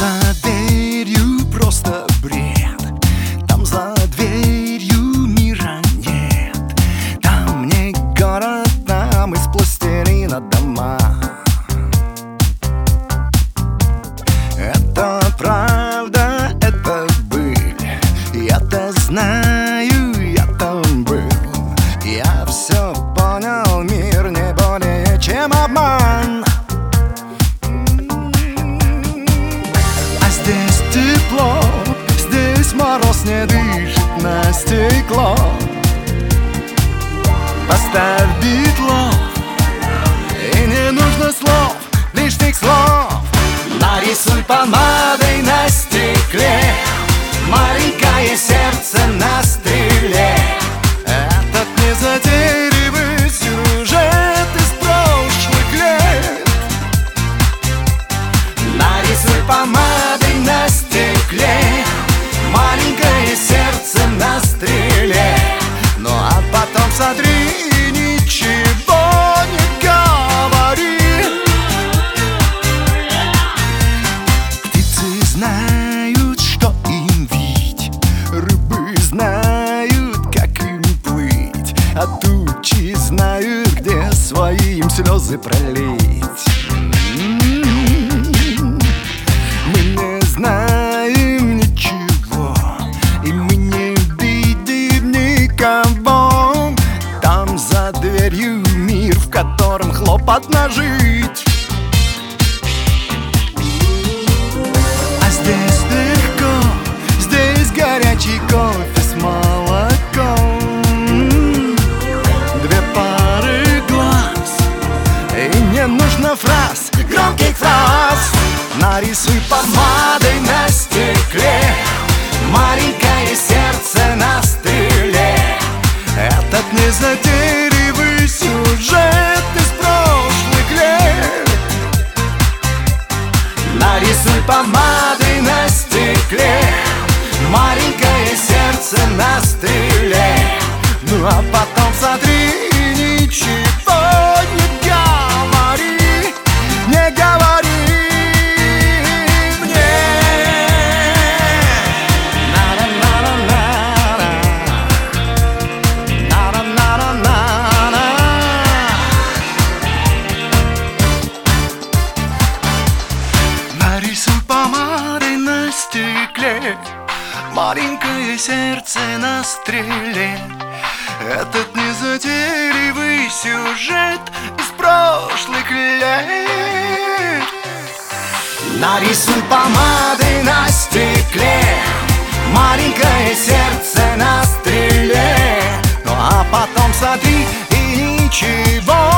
за дверью просто бред, там за дверью мира нет. Там не город, там из пластилина дома. Это правда, это быль, я-то знаю, я там был. Я все понял, мир не более чем обман. А здесь тепло, здесь мороз не дышит на стекло. Поставь битлов, и не нужно слов, лишних слов. Нарисуй помадой на стекле маленькое сердце на стреле. Этот незатейливый сюжет из прошлых лет. Нарисуй помадой на стекле маленькое сердце на стреле. Ну а потом сотри и ничего не говори. Птицы знают, что им видеть, рыбы знают, как им плыть, а тучи знают, где свои им слезы пролить. Мы не знаем ничего, и мы не видим никого. Там за дверью мир, в котором хлопотно жить. А здесь легко, здесь горячий кофе с молоком. Две пары глаз, и не нужно фраз, громких фраз. Нарисуй помадой на стекле маленькое сердце на стреле. Этот незатейливый сюжет из прошлых лет. Нарисуй помадой на стекле маленькое сердце на стреле. Ну а потом сотри и ничего не говори, не говори мне. Нарисуй помадой на стекле маленькое сердце на стреле. Этот незатейливый сюжет из прошлых лет. Нарисуй помадой на стекле маленькое сердце на стреле. Ну а потом сотри и ничего